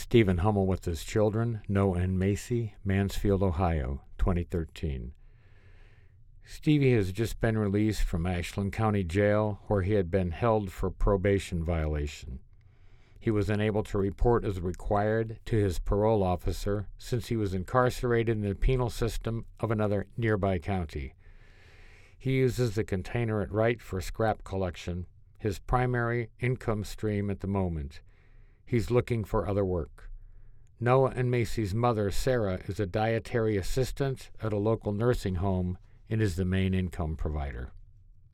Stephen Hummel with his children, Noah and Macy, Mansfield, Ohio, 2013. Stevie has just been released from Ashland County Jail, where he had been held for probation violation. He was unable to report as required to his parole officer since he was incarcerated in the penal system of another nearby county. He uses the container at Wright for scrap collection, his primary income stream at the moment. He's looking for other work. Noah and Macy's mother, Sarah, is a dietary assistant at a local nursing home and is the main income provider.